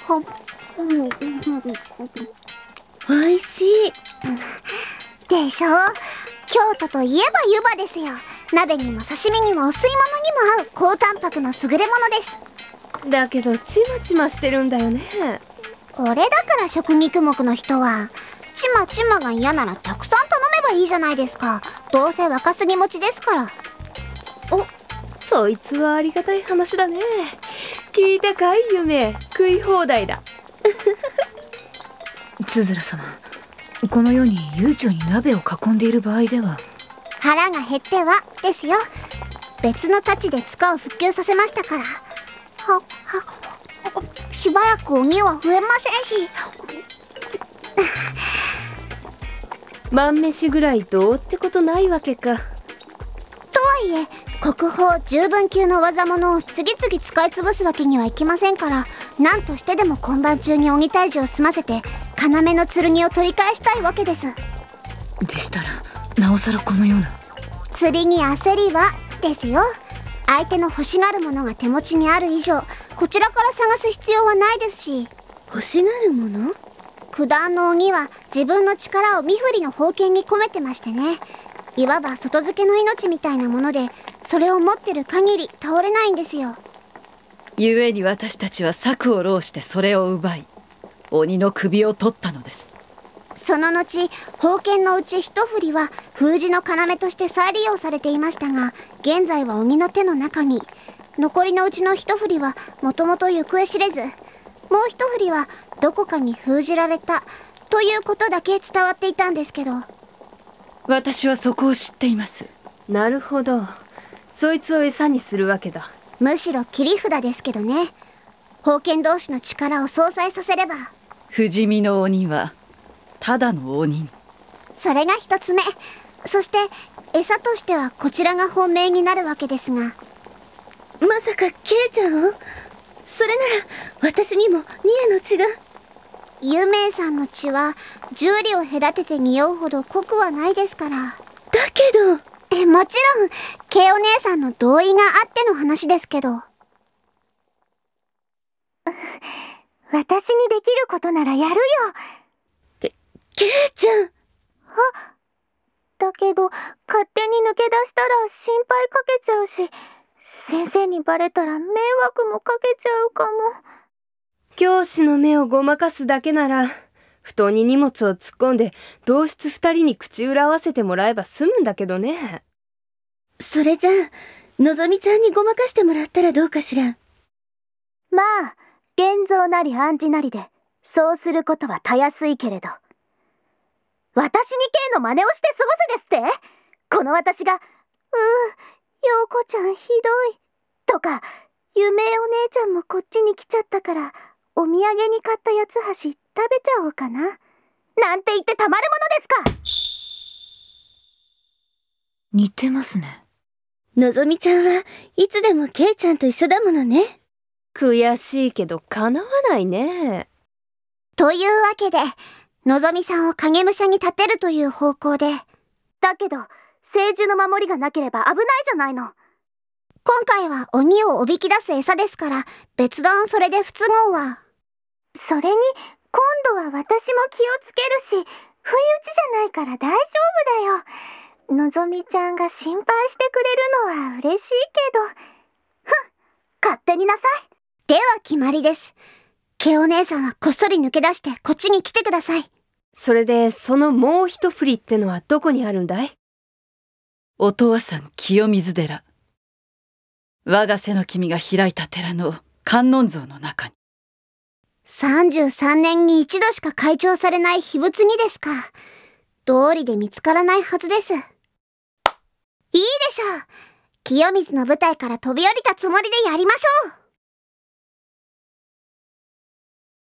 おいしいでしょ。京都といえば湯葉ですよ。鍋にも刺身にもお吸い物にも合う高タンパクの優れものです。 だけどちまちましてるんだよね。 これだから食肉目の人はちまちまが嫌ならたくさん頼めばいいじゃないですか。どうせ若杉持ちですから。 お、そいつはありがたい話だね。聞いたかい夢、食い放題だ。 つづら様、このように悠長に鍋を囲んでいる場合では。 腹が減ってはですよ。別の太刀で塚を復旧させましたから。しばらく鬼は増えませんし。 晩飯ぐらいどうってことないわけか。 とはいえ国宝十分級の技物を次々使い潰すわけにはいきませんから、何としてでも今晩中に鬼退治を済ませて要の剣を取り返したいわけです。 でしたらなおさらこのような。 釣りに焦りはですよ。相手の欲しがるものが手持ちにある以上、こちらから探す必要はないですし。 欲しがるもの？ 九段の鬼は自分の力を身振りの宝剣に込めてましてね。いわば外付けの命みたいなもので、それを持ってる限り倒れないんですよ。 故に私たちは策を弄してそれを奪い、鬼の首を取ったのです。 その後宝剣のうち一振りは封じの要として再利用されていましたが、現在は鬼の手の中に。残りのうちの一振りはもともと行方知れず、もう一振りはどこかに封じられたということだけ伝わっていたんですけど。 私はそこを知っています。 なるほど、そいつを餌にするわけだ。 むしろ切り札ですけどね。宝剣同士の力を相殺させれば。 不死身の鬼はただの鬼に。 それが一つ目。そして餌としてはこちらが本命になるわけですが。 まさかケイちゃんを？それなら私にもニエの血が。 有名さんの血は十里を隔てて匂うほど濃くはないですから。 だけどもちろんケイお姉さんの同意があっての話ですけど。 私にできることならやるよ。 ケイちゃん。 だけど勝手に抜け出したら心配かけちゃうし、先生にバレたら迷惑もかけちゃうかも。 教師の目をごまかすだけなら、布団に荷物を突っ込んで同室2人に口裏合わせてもらえば済むんだけどね。 それじゃあのぞみちゃんにごまかしてもらったらどうかしら。まあ現像なり暗示なりでそうすることはたやすいけれど、私に K の真似をして過ごせですって？この私が陽子ちゃんひどいとか、夢お姉ちゃんもこっちに来ちゃったからお土産に買った八つ橋食べちゃおうかななんて言ってたまるものですか。 似てますね。 のぞみちゃんはいつでもケイちゃんと一緒だものね。 悔しいけど叶わないね。 というわけでのぞみさんを影武者に立てるという方向で。 だけど聖樹の守りがなければ危ないじゃないの。 今回は鬼をおびき出す餌ですから、別段それで不都合は。 それに今度は私も気をつけるし、不意打ちじゃないから大丈夫だよ。のぞみちゃんが心配してくれるのは嬉しいけど、勝手になさい。 では決まりです。ケイお姉さんはこっそり抜け出してこっちに来てください。 それでそのもう一振りってのはどこにあるんだい？ 音羽山清水寺、我が瀬の君が開いた寺の観音像の中に。 33年に一度しか開帳されない秘仏にですか。道理で見つからないはずです。いいでしょう。清水の舞台から飛び降りたつもりでやりましょう。